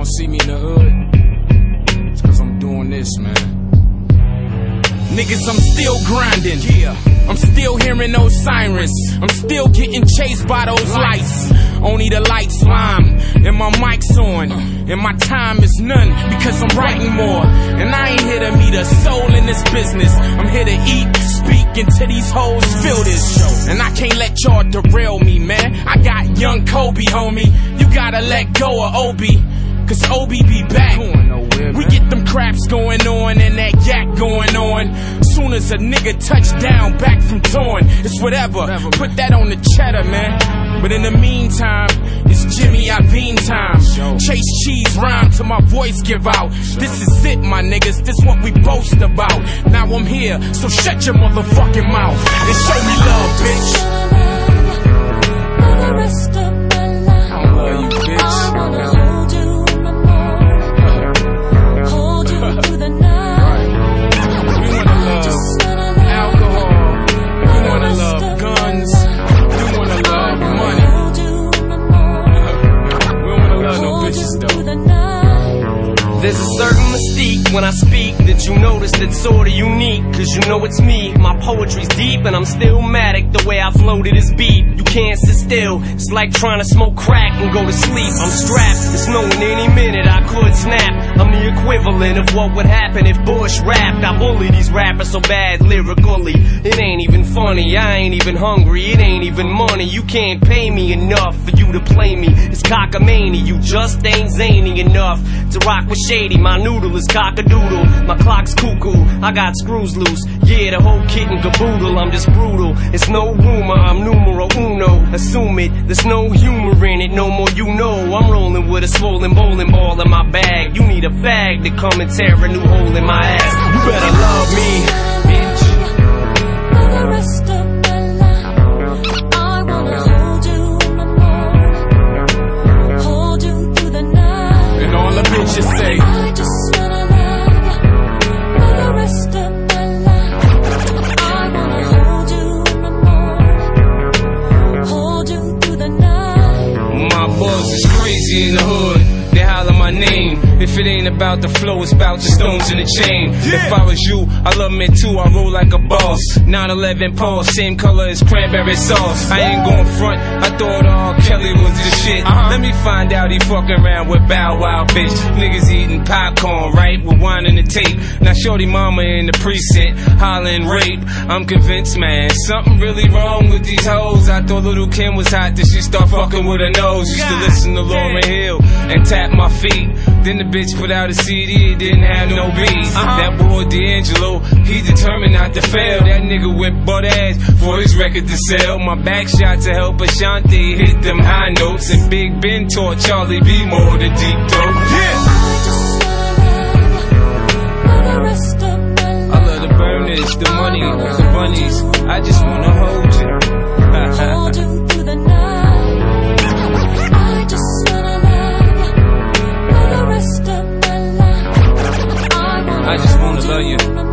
don't see me in the hood, it's cause I'm doing this, man. Niggas, I'm still grinding, yeah. I'm still hearing those sirens. I'm still getting chased by those lights. Only the lights lime, and my mic's on, and my time is none, because I'm writing more. And I ain't here to meet a soul in this business. I'm here to eat, speak, until these hoes feel this show. And I can't let y'all derail me, man. I got young Kobe, homie. You gotta let go of Obi, cause Obi be back. We get them craps going on and that yak going on. Soon as a nigga touch down back from torn, it's whatever. Put that on the cheddar, man. But in the meantime, it's Jimmy Iovine time. Chase cheese rhyme till my voice give out. This is it, my niggas, this what we boast about. Now I'm here, so shut your motherfucking mouth and show me love, bitch. I don't love you, bitch. There's a certain mystique when I speak that you notice that's sorta unique, cause you know it's me. My poetry's deep and I'm still matic. The way I floated is beat. You can't sit still, it's like trying to smoke crack and go to sleep. I'm strapped, it's knowing any minute I could snap. I'm the equivalent of what would happen if Bush rapped. I bully these rappers so bad lyrically, it ain't even funny. I ain't even hungry, it ain't even money. You can't pay me enough for you to play me. It's cockamania, you just ain't zany enough to rock with Shady. My noodle is cock-a-doodle, my clock's cuckoo, I got screws loose. Yeah, the whole kit and caboodle, I'm just brutal. It's no rumor, I'm numero uno. Assume it, there's no humor in it, no more you know. I'm rolling with a swollen bowling ball in my bag. You need a fag to come and tear a new hole in my ass. You better love me, bitch. For the rest of my life, I wanna hold you no more. Hold you through the night. And all the bitches say, I just wanna love you. For the rest of my life, I wanna hold you no more. Hold you through the night. my buzz is crazy in the hood. They holler my name. If it ain't about the flow, it's about the stones in the chain. If I was you, I love me too, I roll like a boss. 911 Paul, same color as cranberry sauce. I ain't going front, I thought R. Kelly was the shit. Let me find out he fucking around with Bow Wow, bitch. Niggas eating popcorn, right, with wine in the tape. Now shorty mama in the precinct, hollering rape. I'm convinced, man, something really wrong with these hoes. I thought Little Kim was hot, then she start fucking with her nose. Used to listen to Lauryn Hill and tap my feet. Then the bitch put out a CD, it didn't have no beats. That boy D'Angelo, he determined not to fail. That nigga went butt ass for his record to sell. My back shot to help Ashanti hit them high notes. And Big Ben taught Charlie B more the deep throat. I love the burners, the money, the bunnies. I just wanna hold you. Hold you through the night. I just wanna love you for the rest of my life. I just wanna love you.